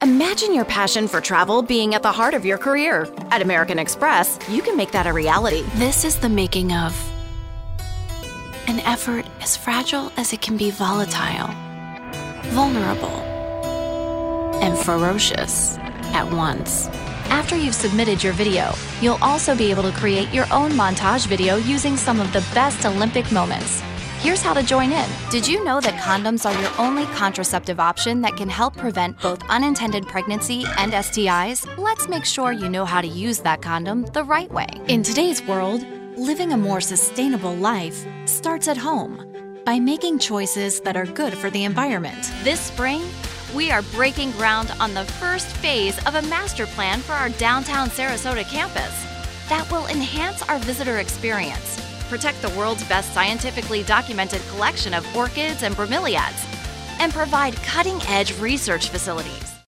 Imagine your passion for travel being at the heart of your career. At American Express, you can make that a reality. This is the making of an effort as fragile as it can be volatile, vulnerable, and ferocious at once. After you've submitted your video, you'll also be able to create your own montage video using some of the best Olympic moments. Here's how to join in. Did you know that condoms are your only contraceptive option that can help prevent both unintended pregnancy and STIs? Let's make sure you know how to use that condom the right way. In today's world, living a more sustainable life starts at home by making choices that are good for the environment. This spring, we are breaking ground on the first phase of a master plan for our downtown Sarasota campus that will enhance our visitor experience, protect the world's best scientifically documented collection of orchids and bromeliads, and provide cutting-edge research facilities.